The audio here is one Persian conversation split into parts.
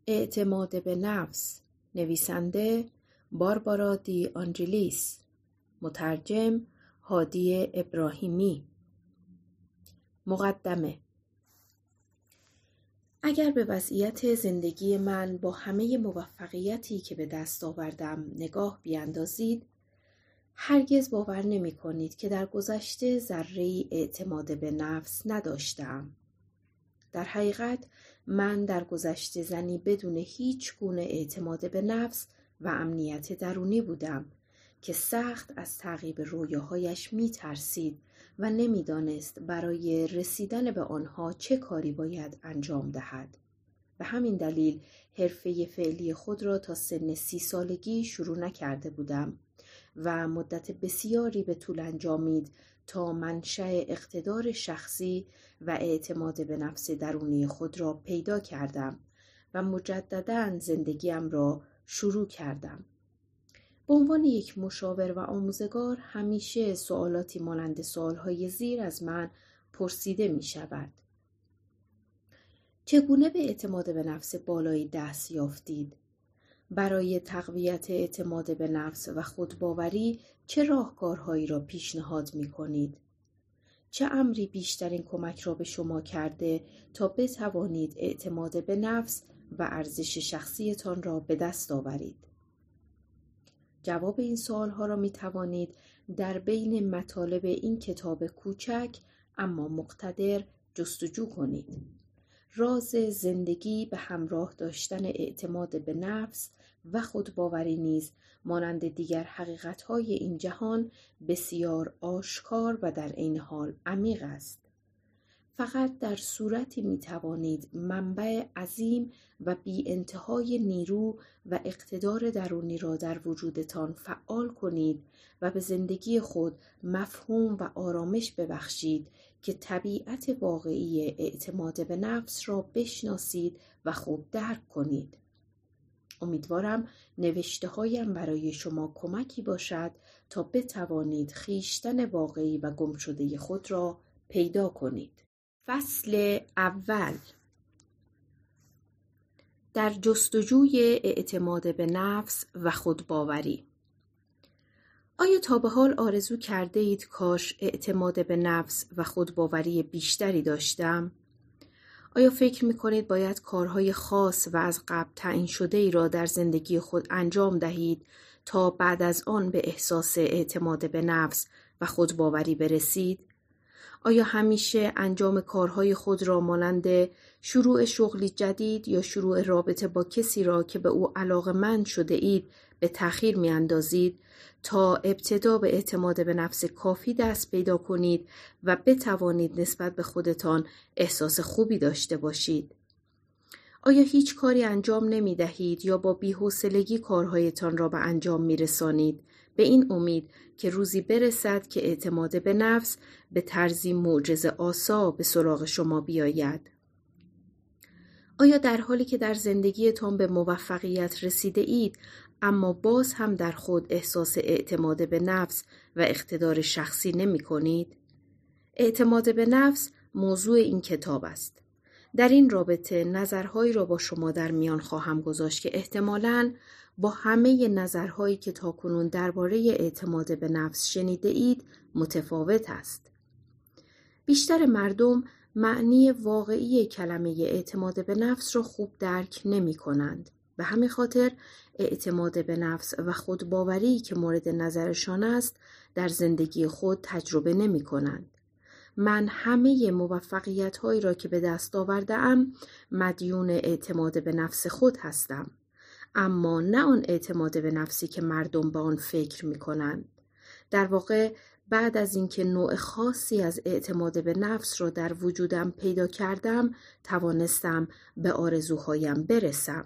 اعتماد به نفس، نویسنده باربارا دی آنجلیس، مترجم هادی ابراهیمی. مقدمه. اگر به وضعیت زندگی من با همه موفقیتی که به دست آوردم نگاه بیاندازید، هرگز باور نمی کنید که در گذشته ذره‌ای اعتماد به نفس نداشتم. در حقیقت من در گذشته زنی بدون هیچ گونه اعتماد به نفس و امنیت درونی بودم که سخت از تعقیب رویاهایش می ترسید و نمی دانست برای رسیدن به آنها چه کاری باید انجام دهد. به همین دلیل حرفه فعلی خود را تا سن 30 سالگی شروع نکرده بودم و مدت بسیاری به طول انجامید تا منشأ اقتدار شخصی و اعتماد به نفس درونی خود را پیدا کردم و مجدداً زندگیم را شروع کردم. به عنوان یک مشاور و آموزگار همیشه سوالاتی مانند سوالهای زیر از من پرسیده می شود. چگونه به اعتماد به نفس بالایی دست یافتید؟ برای تقویت اعتماد به نفس و خودباوری چه راهکارهایی را پیشنهاد می کنید؟ چه امری بیشترین کمک را به شما کرده تا بتوانید اعتماد به نفس و ارزش شخصیتان را به دست آورید؟ جواب این سوالها را می توانید در بین مطالب این کتاب کوچک اما مقتدر جستجو کنید. راز زندگی به همراه داشتن اعتماد به نفس و خودباوری نیز مانند دیگر حقیقت‌های این جهان بسیار آشکار و در عین حال عمیق است. فقط در صورتی می‌توانید منبع عظیم و بی انتهای نیرو و اقتدار درونی را در وجودتان فعال کنید و به زندگی خود مفهوم و آرامش ببخشید که طبیعت واقعی اعتماد به نفس را بشناسید و خوب درک کنید. امیدوارم نوشته‌هایم برای شما کمکی باشد تا بتوانید خویشتن واقعی و گمشده خود را پیدا کنید. فصل اول. در جستجوی اعتماد به نفس و خودباوری. آیا تا به حال آرزو کرده اید کاش اعتماد به نفس و خودباوری بیشتری داشتم؟ آیا فکر می کنید باید کارهای خاص و از قبل تعیین شده ای را در زندگی خود انجام دهید تا بعد از آن به احساس اعتماد به نفس و خودباوری برسید؟ آیا همیشه انجام کارهای خود را مانند شروع شغلی جدید یا شروع رابطه با کسی را که به او علاقه‌مند شده اید به تأخیر می اندازید تا ابتدا به اعتماد به نفس کافی دست پیدا کنید و بتوانید نسبت به خودتان احساس خوبی داشته باشید؟ آیا هیچ کاری انجام نمی دهید یا با بی‌حوصلگی کارهایتان را به انجام می رسانید به این امید که روزی برسد که اعتماد به نفس به طرزی معجزه‌آسا به سراغ شما بیاید؟ آیا در حالی که در زندگیتان به موفقیت رسیده اید اما باز هم در خود احساس اعتماد به نفس و اقتدار شخصی نمی کنید؟ اعتماد به نفس موضوع این کتاب است. در این رابطه نظرهایی را با شما در میان خواهم گذاشت که احتمالاً با همه نظرهایی که تاکنون درباره اعتماد به نفس شنیده اید متفاوت است. بیشتر مردم معنی واقعی کلمه اعتماد به نفس را خوب درک نمی کنند. به همین خاطر اعتماد به نفس و خودباوری که مورد نظرشان است در زندگی خود تجربه نمی کنند. من همه موفقیت‌هایی را که به دست آورده‌ام مدیون اعتماد به نفس خود هستم، اما نه آن اعتماد به نفسی که مردم به آن فکر می‌کنند. در واقع بعد از اینکه نوع خاصی از اعتماد به نفس را در وجودم پیدا کردم، توانستم به آرزوهایم برسم.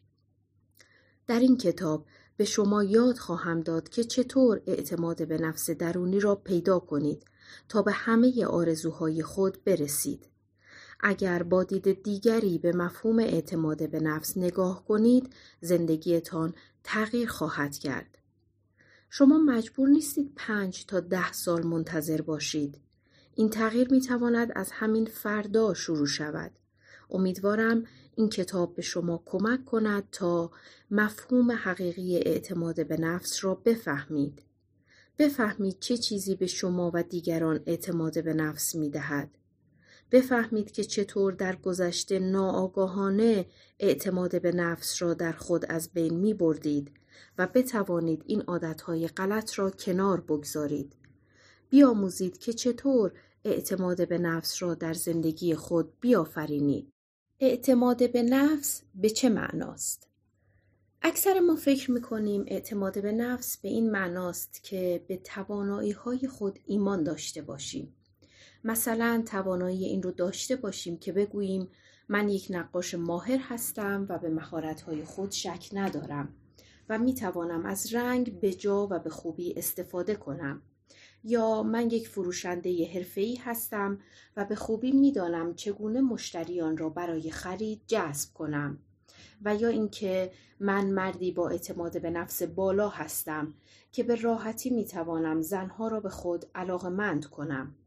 در این کتاب به شما یاد خواهم داد که چطور اعتماد به نفس درونی را پیدا کنید تا به همه آرزوهای خود برسید. اگر با دید دیگری به مفهوم اعتماد به نفس نگاه کنید، زندگیتان تغییر خواهد کرد. شما مجبور نیستید 5 تا 10 سال منتظر باشید. این تغییر می تواند از همین فردا شروع شود. امیدوارم این کتاب به شما کمک کند تا مفهوم حقیقی اعتماد به نفس را بفهمید. بفهمید چه چیزی به شما و دیگران اعتماد به نفس می‌دهد. بفهمید که چطور در گذشته ناآگاهانه اعتماد به نفس را در خود از بین می‌بردید و بتوانید این عادتهای غلط را کنار بگذارید. بیاموزید که چطور اعتماد به نفس را در زندگی خود بیافرینید. اعتماد به نفس به چه معناست؟ اکثر ما فکر می‌کنیم اعتماد به نفس به این معناست که به توانایی‌های خود ایمان داشته باشیم. مثلا توانایی این رو داشته باشیم که بگوییم من یک نقاش ماهر هستم و به مهارت‌های خود شک ندارم و می‌توانم از رنگ به جا و به خوبی استفاده کنم. یا من یک فروشنده حرفه‌ای هستم و به خوبی می‌دانم چگونه مشتریان را برای خرید جذب کنم. و یا اینکه من مردی با اعتماد به نفس بالا هستم که به راحتی می‌توانم زنها را به خود علاقه‌مند کنم.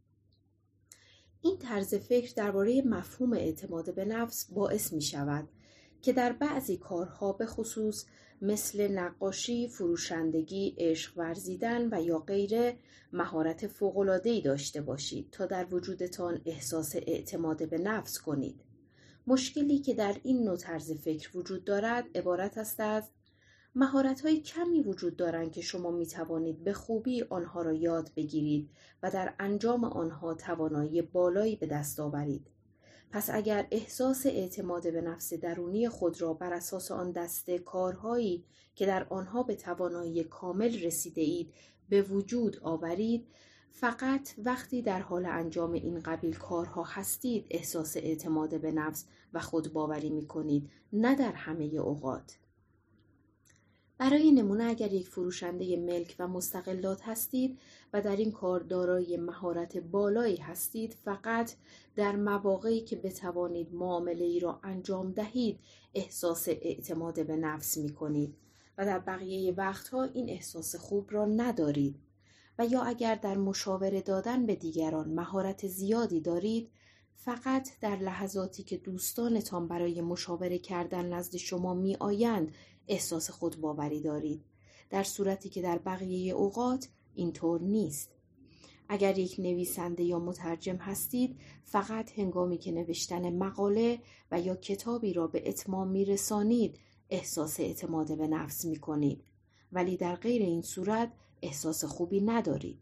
این طرز فکر درباره مفهوم اعتماد به نفس باعث می‌شود که در بعضی کارها به خصوص مثل نقاشی، فروشندگی، عشق ورزیدن و یا غیره مهارت فوق‌العاده‌ای داشته باشید تا در وجودتان احساس اعتماد به نفس کنید. مشکلی که در این نوع طرز فکر وجود دارد عبارت است از مهارت‌های کمی وجود دارند که شما می‌توانید به خوبی آنها را یاد بگیرید و در انجام آنها توانایی بالایی به دست آورید. پس اگر احساس اعتماد به نفس درونی خود را بر اساس آن دسته کارهایی که در آنها به توانایی کامل رسیده اید به وجود آورید، فقط وقتی در حال انجام این قبیل کارها هستید احساس اعتماد به نفس و خودباوری می‌کنید، نه در همه اوقات. برای نمونه اگر یک فروشنده ملک و مستغلات هستید و در این کار دارای مهارت بالایی هستید، فقط در مواقعی که بتوانید معامله‌ای را انجام دهید احساس اعتماد به نفس می‌کنید و در بقیه وقتها این احساس خوب را ندارید. و یا اگر در مشاوره دادن به دیگران مهارت زیادی دارید، فقط در لحظاتی که دوستانتان برای مشاوره کردن نزد شما می آیند احساس خودباوری دارید، در صورتی که در بقیه اوقات اینطور نیست. اگر یک نویسنده یا مترجم هستید، فقط هنگامی که نوشتن مقاله و یا کتابی را به اتمام می رسانید احساس اعتماد به نفس می کنید، ولی در غیر این صورت احساس خوبی ندارید.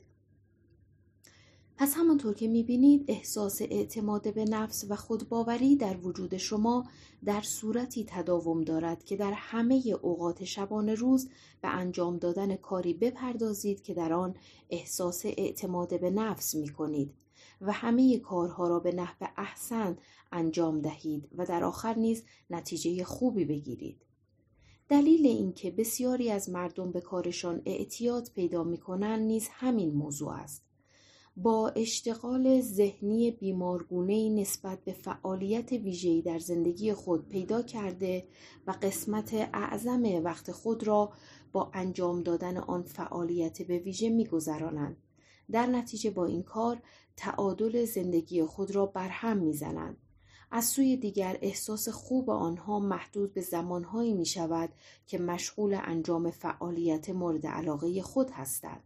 پس همانطور که می‌بینید احساس اعتماد به نفس و خودباوری در وجود شما در صورتی تداوم دارد که در همه اوقات شبانه روز به انجام دادن کاری بپردازید که در آن احساس اعتماد به نفس می‌کنید و همه کارها را به نحو احسن انجام دهید و در آخر نیز نتیجه خوبی بگیرید. دلیل این که بسیاری از مردم به کارشان اعتیاد پیدا می‌کنند نیز همین موضوع است. با اشتغال ذهنی بیمارگونه‌ای نسبت به فعالیت ویژه‌ای در زندگی خود پیدا کرده و قسمت اعظم وقت خود را با انجام دادن آن فعالیت به ویژه می‌گذرانند. در نتیجه با این کار تعادل زندگی خود را برهم می‌زنند. از سوی دیگر احساس خوب آنها محدود به زمانهایی می شود که مشغول انجام فعالیت مورد علاقه خود هستند.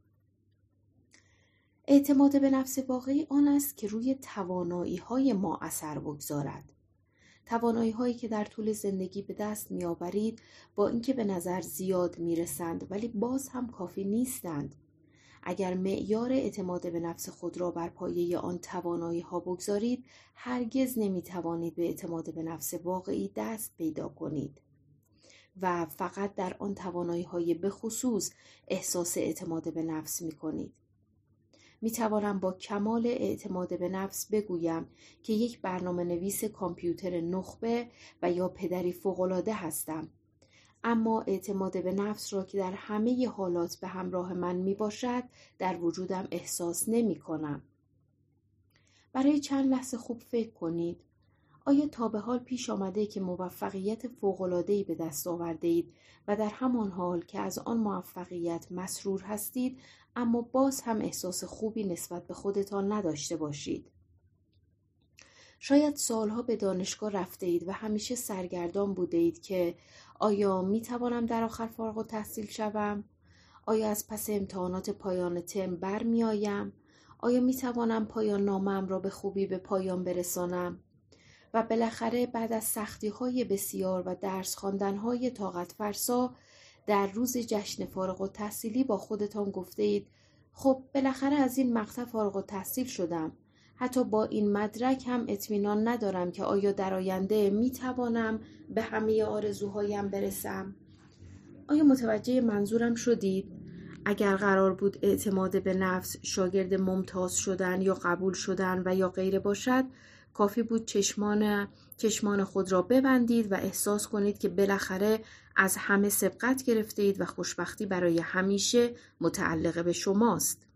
اعتماد به نفس واقعی آن است که روی توانایی‌های ما اثر بگذارد. توانایی‌هایی که در طول زندگی به دست می‌آورید با اینکه به نظر زیاد می‌رسند ولی باز هم کافی نیستند. اگر معیار اعتماد به نفس خود را بر پایه آن توانایی‌ها بگذارید، هرگز نمی‌توانید به اعتماد به نفس واقعی دست پیدا کنید و فقط در آن توانایی‌های به خصوص احساس اعتماد به نفس می‌کنید. می‌توانم با کمال اعتماد به نفس بگویم که یک برنامه‌نویس کامپیوتر نخبه و یا پدری فوق‌العاده هستم، اما اعتماد به نفس را که در همه حالات به همراه من می باشد در وجودم احساس نمی کنم. برای چند لحظه خوب فکر کنید. آیا تا به حال پیش آمده که موفقیت فوق‌العاده‌ای به دست آورده اید و در همان حال که از آن موفقیت مسرور هستید اما باز هم احساس خوبی نسبت به خودتان نداشته باشید؟ شاید سالها به دانشگاه رفته اید و همیشه سرگردان بوده اید که آیا می توانم در آخر فارغ التحصیل شوم؟ آیا از پس امتحانات پایان ترم برمی آیم؟ آیا می توانم پایان نامه‌ام را به خوبی به پایان برسانم؟ و بالاخره بعد از سختی‌های بسیار و درس خواندن‌های طاقت فرسا در روز جشن فارغ التحصیلی با خودتان گفته اید خب بالاخره از این مقطع فارغ التحصیل شدم. حتی با این مدرک هم اطمینان ندارم که آیا در آینده می توانم به همه آرزوهایم برسم. آیا متوجه منظورم شدید؟ اگر قرار بود اعتماد به نفس شاگرد ممتاز شدن یا قبول شدن و یا غیره باشد، کافی بود چشمان خود را ببندید و احساس کنید که بالاخره از همه سبقت گرفته اید و خوشبختی برای همیشه متعلق به شماست.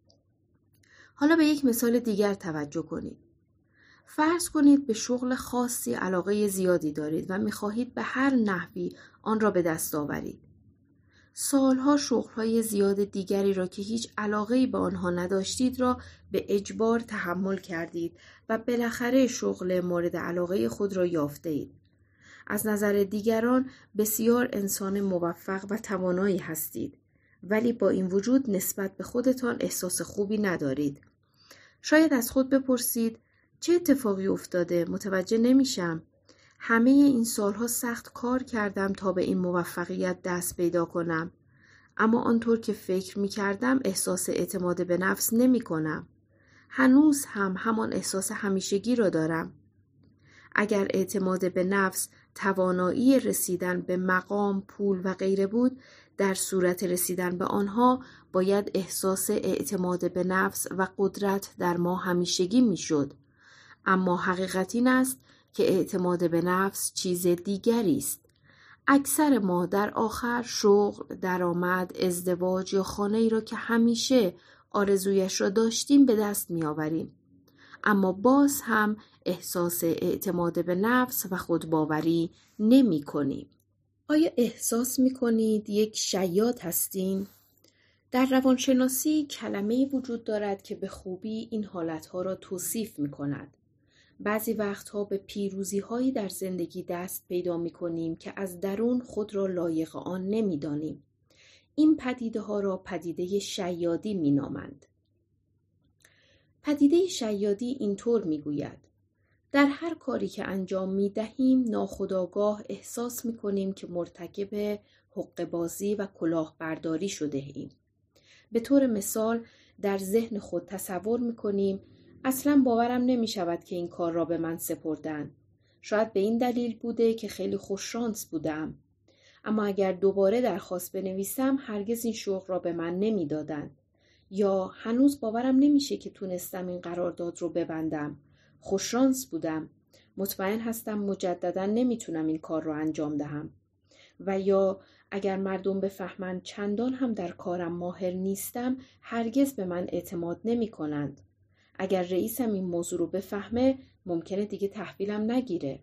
حالا به یک مثال دیگر توجه کنید. فرض کنید به شغل خاصی علاقه زیادی دارید و می‌خواهید به هر نحوی آن را به دست آورید. سالها شغل‌های زیاد دیگری را که هیچ علاقه‌ای به آنها نداشتید را به اجبار تحمل کردید و بالاخره شغل مورد علاقه خود را یافته‌اید. از نظر دیگران بسیار انسان موفق و توانایی هستید، ولی با این وجود نسبت به خودتان احساس خوبی ندارید. شاید از خود بپرسید چه اتفاقی افتاده؟ متوجه نمیشم. همه این سالها سخت کار کردم تا به این موفقیت دست پیدا کنم. اما آنطور که فکر می کردم احساس اعتماد به نفس نمی کنم. هنوز هم همان احساس همیشگی را دارم. اگر اعتماد به نفس توانایی رسیدن به مقام، پول و غیره بود، در صورت رسیدن به آنها باید احساس اعتماد به نفس و قدرت در ما همیشگی می شد. اما حقیقت این است که اعتماد به نفس چیز دیگری است. اکثر ما در آخر شغل، درآمد، ازدواج یا خانه‌ای را که همیشه آرزویش را داشتیم به دست می آوریم. اما باز هم احساس اعتماد به نفس و خودباوری نمی کنیم. آیا احساس می کنید یک شیاد هستین؟ در روانشناسی کلمه‌ای وجود دارد که به خوبی این حالتها را توصیف می کند. بعضی وقتها به پیروزی‌هایی در زندگی دست پیدا می‌کنیم که از درون خود را لایق آن نمی‌دانیم. این پدیده‌ها را پدیده شیادی می‌نامند. پدیده شیادی اینطور می‌گوید: در هر کاری که انجام می‌دهیم ناخودآگاه احساس می‌کنیم که مرتکب حقه‌بازی و کلاهبرداری شده ایم. به طور مثال در ذهن خود تصور می‌کنیم اصلاً باورم نمی شود که این کار را به من سپردن. شاید به این دلیل بوده که خیلی خوششانس بودم. اما اگر دوباره درخواست بنویسم هرگز این شغل را به من نمی دادن. یا هنوز باورم نمیشه که تونستم این قرارداد رو ببندم. خوششانس بودم. مطمئن هستم مجددا نمیتونم این کار رو انجام دهم. و یا اگر مردم بفهمند چندان هم در کارم ماهر نیستم هرگز به من اعتماد نمی کنند. اگر رئیسم این موضوع رو بفهمه ممکنه دیگه تحویلم نگیره.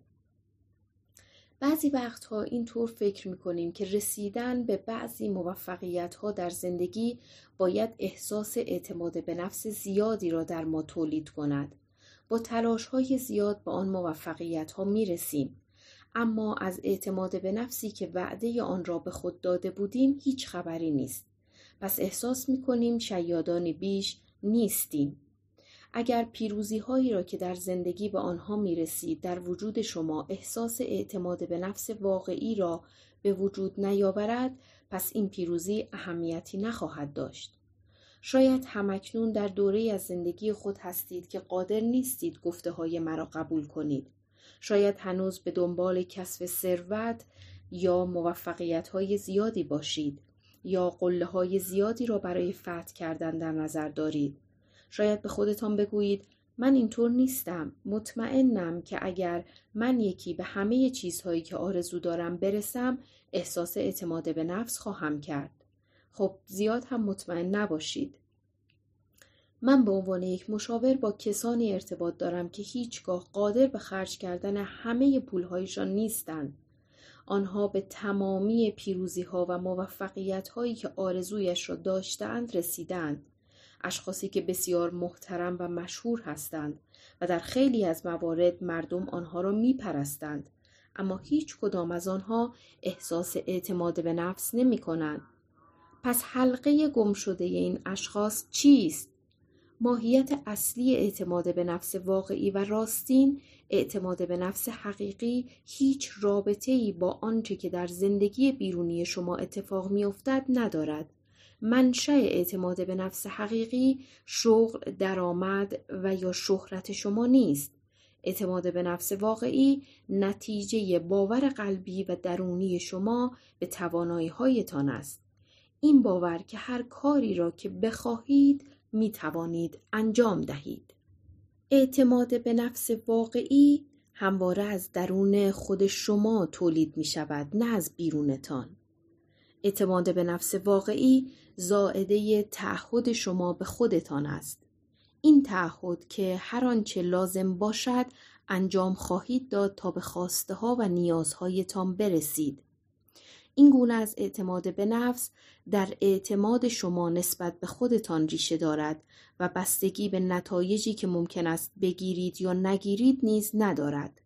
بعضی وقتها اینطور فکر میکنیم که رسیدن به بعضی موفقیت‌ها در زندگی باید احساس اعتماد به نفس زیادی را در ما تولید کند. با تلاش‌های زیاد به آن موفقیت‌ها میرسیم. اما از اعتماد به نفسی که وعده آن را به خود داده بودیم هیچ خبری نیست. پس احساس میکنیم شیادان بیش نیستیم. اگر پیروزی‌هایی را که در زندگی به آنها می‌رسید در وجود شما احساس اعتماد به نفس واقعی را به وجود نیاورد، پس این پیروزی اهمیتی نخواهد داشت. شاید همکنون در دوره‌ای از زندگی خود هستید که قادر نیستید گفته‌های مرا قبول کنید. شاید هنوز به دنبال کسب ثروت یا موفقیت‌های زیادی باشید یا قله‌های زیادی را برای فتح کردن در نظر دارید. شاید به خودتان بگویید من اینطور نیستم. مطمئنم که اگر من یکی به همه چیزهایی که آرزو دارم برسم احساس اعتماد به نفس خواهم کرد. خب زیاد هم مطمئن نباشید. من به عنوان یک مشاور با کسانی ارتباط دارم که هیچگاه قادر به خرج کردن همه پولهایشان نیستند. آنها به تمامی پیروزی‌ها و موفقیت‌هایی که آرزویش را داشتند رسیدند. اشخاصی که بسیار محترم و مشهور هستند و در خیلی از موارد مردم آنها را میپرستند، اما هیچ کدام از آنها احساس اعتماد به نفس نمی کنند. پس حلقه گم شده این اشخاص چیست؟ ماهیت اصلی اعتماد به نفس واقعی و راستین، اعتماد به نفس حقیقی، هیچ رابطه‌ای با آنچه که در زندگی بیرونی شما اتفاق می‌افتد ندارد. منشأ اعتماد به نفس حقیقی شغل، درآمد و یا شهرت شما نیست. اعتماد به نفس واقعی نتیجه باور قلبی و درونی شما به توانایی‌هایتان است. این باور که هر کاری را که بخواهید می توانید انجام دهید. اعتماد به نفس واقعی همواره از درون خود شما تولید می شود، نه از بیرونتان. اعتماد به نفس واقعی زائده تعهد شما به خودتان است. این تعهد که هر آنچه لازم باشد انجام خواهید داد تا به خواسته ها و نیازهایتان برسید. این گونه از اعتماد به نفس در اعتماد شما نسبت به خودتان ریشه دارد و بستگی به نتایجی که ممکن است بگیرید یا نگیرید نیز ندارد.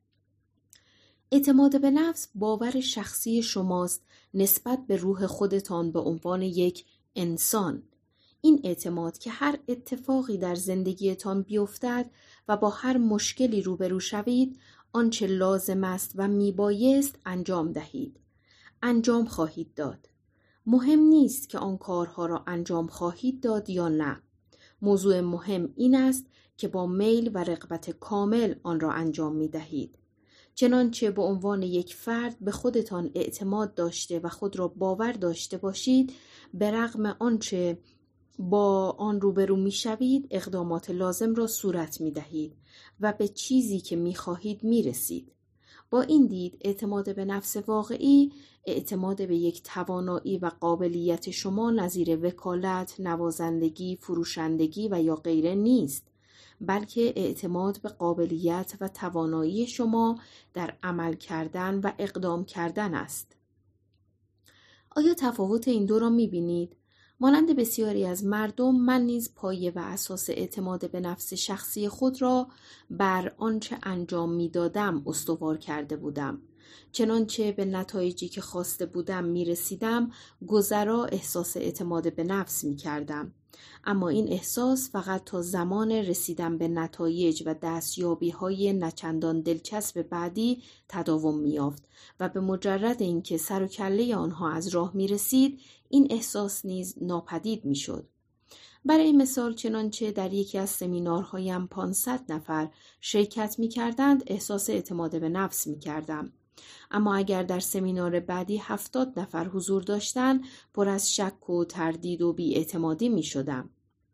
اعتماد به نفس باور شخصی شماست نسبت به روح خودتان به عنوان یک انسان. این اعتماد که هر اتفاقی در زندگیتان بیفتد و با هر مشکلی روبرو شوید، آنچه لازم است و میبایست انجام دهید. انجام خواهید داد. مهم نیست که آن کارها را انجام خواهید داد یا نه. موضوع مهم این است که با میل و رغبت کامل آن را انجام می دهید. چنانچه به عنوان یک فرد به خودتان اعتماد داشته و خود را باور داشته باشید، به رغم آنچه با آن روبرو می شوید، اقدامات لازم را صورت می دهید و به چیزی که می خواهید می رسید. با این دید، اعتماد به نفس واقعی اعتماد به یک توانایی و قابلیت شما نظیر وکالت، نوازندگی، فروشندگی و یا غیره نیست، بلکه اعتماد به قابلیت و توانایی شما در عمل کردن و اقدام کردن است. آیا تفاوت این دو را می‌بینید؟ مانند بسیاری از مردم، من نیز پایه و اساس اعتماد به نفس شخصی خود را بر آنچه انجام می‌دادم استوار کرده بودم. چنانچه به نتایجی که خواسته بودم می‌رسیدم، گذرا احساس اعتماد به نفس می‌کردم. اما این احساس فقط تا زمان رسیدن به نتایج و دستیابی‌های نچندان دلچسب بعدی تداوم می‌یافت و به مجرد اینکه سر و کله آنها از راه می‌رسید، این احساس نیز ناپدید می‌شد. برای مثال، چنانچه در یکی از سمینارهایم 500 نفر شرکت می‌کردند، احساس اعتماد به نفس می‌کردم. اما اگر در سمینار بعدی 70 نفر حضور داشتند، پر از شک و تردید و بی‌اعتمادی می‌شدم.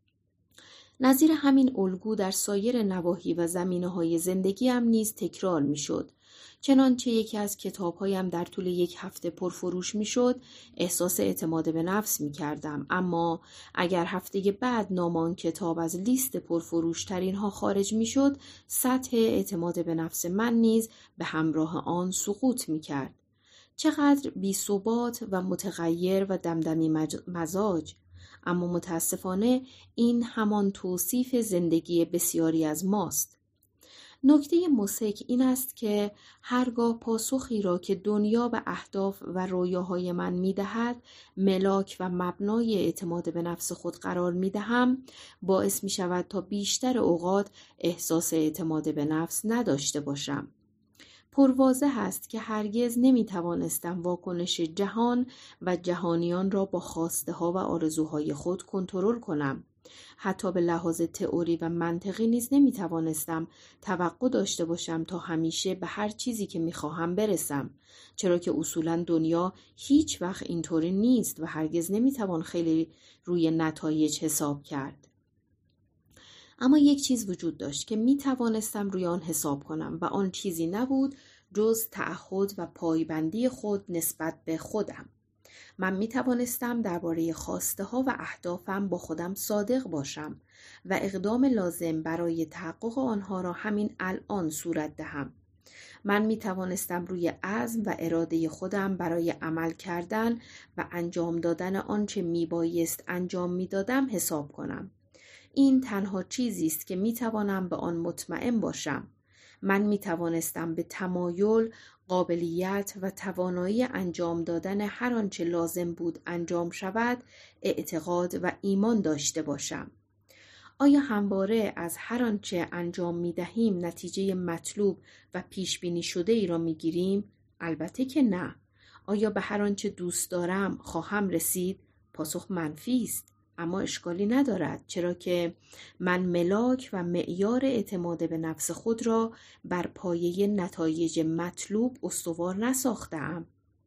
نظیر همین الگو در سایر نواحی و زمینه‌های زندگیم نیز تکرار می‌شد. چنانچه یکی از کتاب‌هایم در طول یک هفته پرفروش می‌شد، احساس اعتماد به نفس می‌کردم. اما اگر هفته بعد نام آن کتاب از لیست پرفروش‌ترین‌ها خارج می‌شد، سطح اعتماد به نفس من نیز به همراه آن سقوط می‌کرد. چقدر بی‌ثبات و متغیر و دمدمی مزاج! اما متاسفانه این همان توصیف زندگی بسیاری از ماست. نکته مضحک این است که هرگاه پاسخی را که دنیا به اهداف و رویاهای من می‌دهد ملاک و مبنای اعتماد به نفس خود قرار می‌دهم، باعث می‌شود تا بیشتر اوقات احساس اعتماد به نفس نداشته باشم. پرواضح است که هرگز نمی‌توانستم واکنش جهان و جهانیان را با خواسته‌ها و آرزوهای خود کنترل کنم. حتی به لحاظ تئوری و منطقی نیز نمی‌توانستم توقع داشته باشم تا همیشه به هر چیزی که می‌خواهم برسم، چرا که اصولاً دنیا هیچ وقت اینطوری نیست و هرگز نمی‌توان خیلی روی نتایج حساب کرد. اما یک چیز وجود داشت که می توانستم روی آن حساب کنم و آن چیزی نبود جز تعهد و پایبندی خود نسبت به خودم. من می توانستم درباره خواسته ها و اهدافم با خودم صادق باشم و اقدام لازم برای تحقق آنها را همین الان صورت دهم. من می توانستم روی عزم و اراده خودم برای عمل کردن و انجام دادن آنچه می بایست انجام می دادم حساب کنم. این تنها چیزی است که می توانم به آن مطمئن باشم. من می توانستم به تمایل، قابلیت و توانایی انجام دادن هر آنچه لازم بود انجام شود اعتقاد و ایمان داشته باشم. آیا همواره از هر آنچه انجام می دهیم نتیجه مطلوب و پیش بینی شده ای را می گیریم؟ البته که نه. آیا به هر آنچه دوست دارم خواهم رسید؟ پاسخ منفی است. اما اشکالی ندارد، چرا که من ملاک و معیار اعتماد به نفس خود را بر پایه نتایج مطلوب استوار نساختم.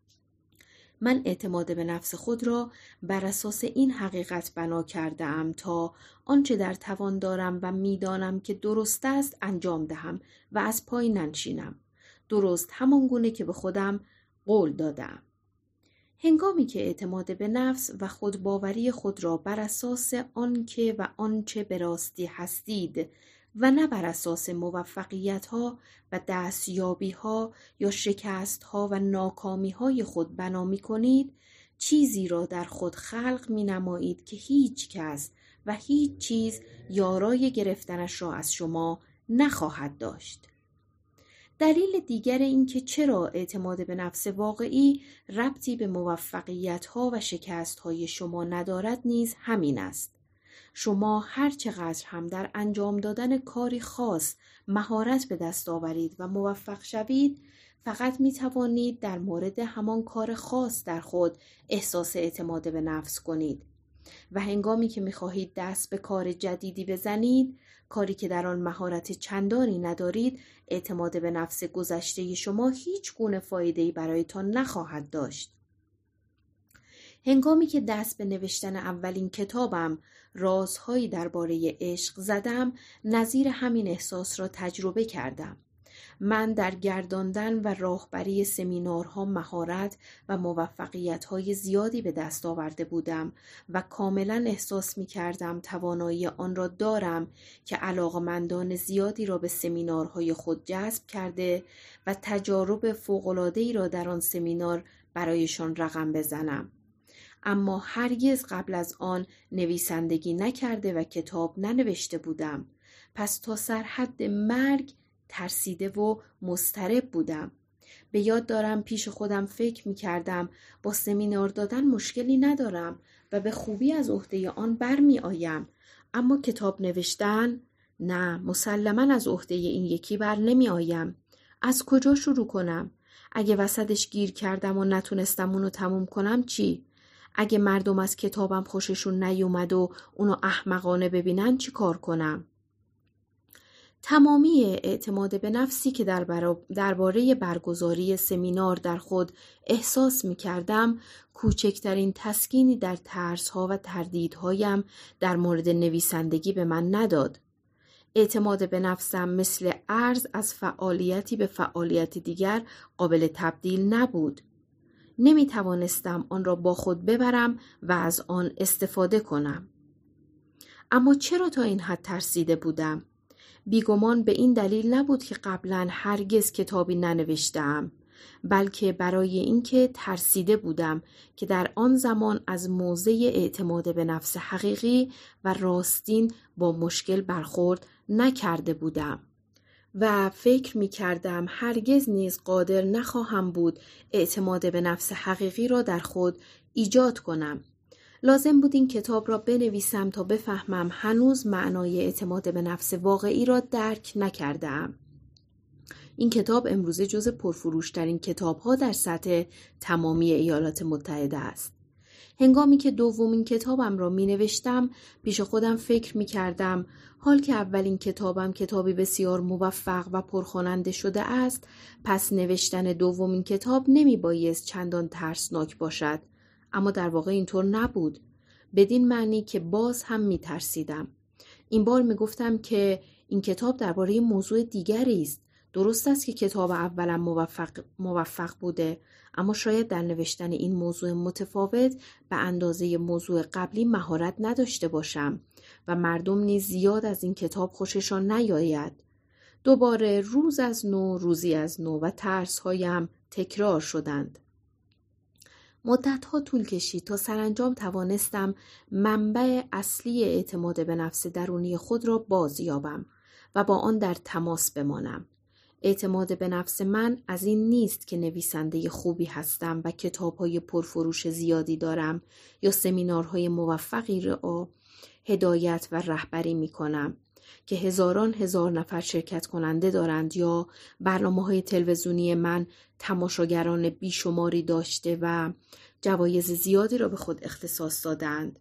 من اعتماد به نفس خود را بر اساس این حقیقت بنا کردم تا آنچه در توان دارم و میدانم که درست است انجام دهم و از پای ننشینم. درست همان گونه که به خودم قول دادم. هنگامی که اعتماد به نفس و خودباوری خود را بر اساس آنکه و آنچه به راستی هستید و نه بر اساس موفقیت‌ها و دستیابی‌ها یا شکست‌ها و ناکامی‌های خود بنا می‌کنید، چیزی را در خود خلق می‌نمایید که هیچ کس و هیچ چیز یارای گرفتنش را از شما نخواهد داشت. دلیل دیگر این که چرا اعتماد به نفس واقعی ربطی به موفقیت‌ها و شکست‌های شما ندارد نیز همین است. شما هر چقدر هم در انجام دادن کاری خاص مهارت به دست آورید و موفق شوید، فقط می توانید در مورد همان کار خاص در خود احساس اعتماد به نفس کنید و هنگامی که می خواهید دست به کار جدیدی بزنید، کاری که در آن مهارت چندانی ندارید، اعتماد به نفس گذشته شما هیچ گونه فایده‌ای برایتان نخواهد داشت. هنگامی که دست به نوشتن اولین کتابم رازهایی درباره عشق زدم، نظیر همین احساس را تجربه کردم. من در گرداندن و راهبری سمینارها مهارت و موفقیت‌های زیادی به دست آورده بودم و کاملا احساس می‌کردم توانایی آن را دارم که علاقه‌مندان زیادی را به سمینارهای خود جذب کرده و تجارب فوق‌العاده‌ای را در آن سمینار برایشان رقم بزنم. اما هرگز قبل از آن نویسندگی نکرده و کتاب ننوشته بودم. پس تا سرحد مرگ ترسیده و مضطرب بودم. به یاد دارم پیش خودم فکر می کردم با سمینار دادن مشکلی ندارم و به خوبی از عهده آن برمی آیم. اما کتاب نوشتن؟ نه، مسلماً از عهده این یکی بر نمی آیم. از کجا شروع کنم؟ اگه وسطش گیر کردم و نتونستم اونو تموم کنم چی؟ اگه مردم از کتابم خوششون نیومد و اونو احمقانه ببینن چی کار کنم؟ تمامی اعتماد به نفسی که درباره برگزاری سمینار در خود احساس می کردم، کوچکترین تسکینی در ترس‌ها و تردیدهایم در مورد نویسندگی به من نداد. اعتماد به نفسم مثل ارز از فعالیتی به فعالیت دیگر قابل تبدیل نبود. نمی توانستم آن را با خود ببرم و از آن استفاده کنم. اما چرا تا این حد ترسیده بودم؟ بیگمان به این دلیل نبود که قبلا هرگز کتابی ننوشتم، بلکه برای اینکه ترسیده بودم که در آن زمان از موضع اعتماد به نفس حقیقی و راستین با مشکل برخورد نکرده بودم و فکر می کردم هرگز نیز قادر نخواهم بود اعتماد به نفس حقیقی را در خود ایجاد کنم. لازم بود این کتاب را بنویسم تا بفهمم هنوز معنای اعتماد به نفس واقعی را درک نکردم. این کتاب امروزه جز پرفروشترین کتاب‌ها در سطح تمامی ایالات متحده است. هنگامی که دومین کتابم را می نوشتم، پیش خودم فکر می کردم حال که اولین کتابم کتابی بسیار موفق و پرخواننده شده است، پس نوشتن دومین کتاب نمی بایست چندان ترسناک باشد. اما در واقع اینطور نبود. بدین معنی که باز هم می ترسیدم. این بار می گفتم که این کتاب درباره موضوع دیگری است. درست است که کتاب اولم موفق بوده، اما شاید در نوشتن این موضوع متفاوت به اندازه موضوع قبلی مهارت نداشته باشم و مردم نیز زیاد از این کتاب خوششان نیاید. دوباره روز از نو روزی از نو و ترس‌هایم تکرار شدند. مدت‌ها طول کشید تا سرانجام توانستم منبع اصلی اعتماد به نفس درونی خود را بازیابم و با آن در تماس بمانم. اعتماد به نفس من از این نیست که نویسنده خوبی هستم و کتاب‌های پرفروش زیادی دارم یا سمینارهای موفقی را هدایت و رهبری می‌کنم که هزاران هزار نفر شرکت کننده دارند یا برنامه‌های تلویزیونی من تماشاگران بیشماری داشته و جوایز زیادی را به خود اختصاص دادند.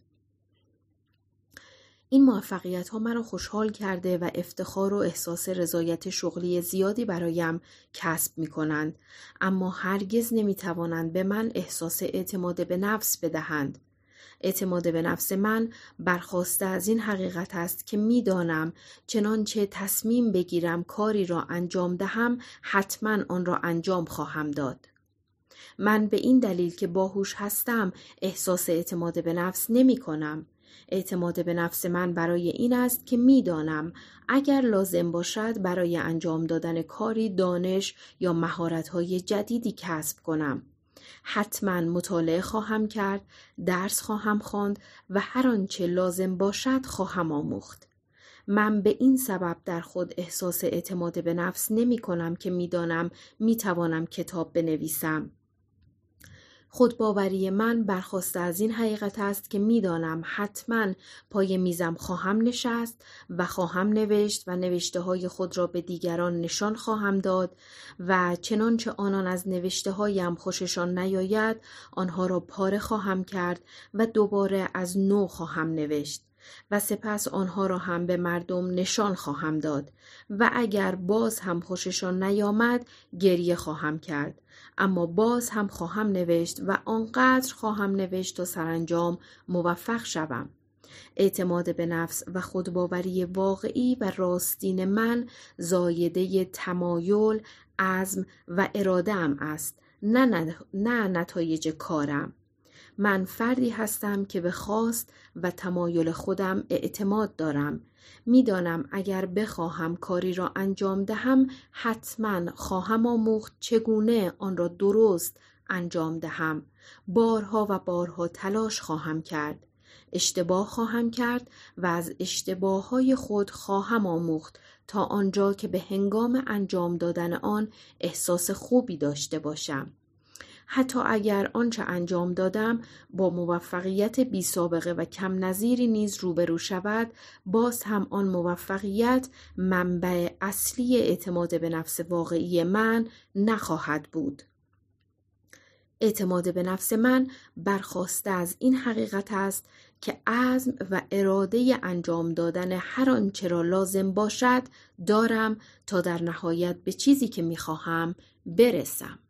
این موفقیت‌ها مرا خوشحال کرده و افتخار و احساس رضایت شغلی زیادی برایم کسب می‌کنند، اما هرگز نمی‌توانند به من احساس اعتماد به نفس بدهند. اعتماد به نفس من برخاسته از این حقیقت است که می‌دانم چنانچه تصمیم بگیرم کاری را انجام دهم حتما آن را انجام خواهم داد. من به این دلیل که باهوش هستم احساس اعتماد به نفس نمی‌کنم. اعتماد به نفس من برای این است که می‌دانم اگر لازم باشد برای انجام دادن کاری دانش یا مهارت‌های جدیدی کسب کنم. حتما مطالعه خواهم کرد، درس خواهم خواند و هر آنچه لازم باشد خواهم آموخت. من به این سبب در خود احساس اعتماد به نفس نمی کنم که می دانم می توانم کتاب بنویسم. خودباوری من برخاسته از این حقیقت است که می دانم حتما پای میزم خواهم نشست و خواهم نوشت و نوشته های خود را به دیگران نشان خواهم داد و چنانچه آنان از نوشته هایم خوششان نیاید آنها را پاره خواهم کرد و دوباره از نو خواهم نوشت و سپس آنها را هم به مردم نشان خواهم داد و اگر باز هم خوششان نیامد گریه خواهم کرد، اما باز هم خواهم نوشت و آنقدر خواهم نوشت تا سرانجام موفق شوم. اعتماد به نفس و خودباوری واقعی و راستین من زایده تمایل، عزم و اراده‌ام است، نه نتایج کارم. من فردی هستم که به خواست و تمایل خودم اعتماد دارم. میدانم اگر بخواهم کاری را انجام دهم حتما خواهم آموخت چگونه آن را درست انجام دهم. بارها و بارها تلاش خواهم کرد. اشتباه خواهم کرد و از اشتباههای خود خواهم آموخت تا آنجا که به هنگام انجام دادن آن احساس خوبی داشته باشم. حتی اگر آنچه انجام دادم با موفقیت بی سابقه و کم نظیری نیز روبرو شود، باز هم آن موفقیت منبع اصلی اعتماد به نفس واقعی من نخواهد بود. اعتماد به نفس من برخاسته از این حقیقت است که عزم و اراده انجام دادن هر آنچه را لازم باشد دارم تا در نهایت به چیزی که می‌خواهم برسم.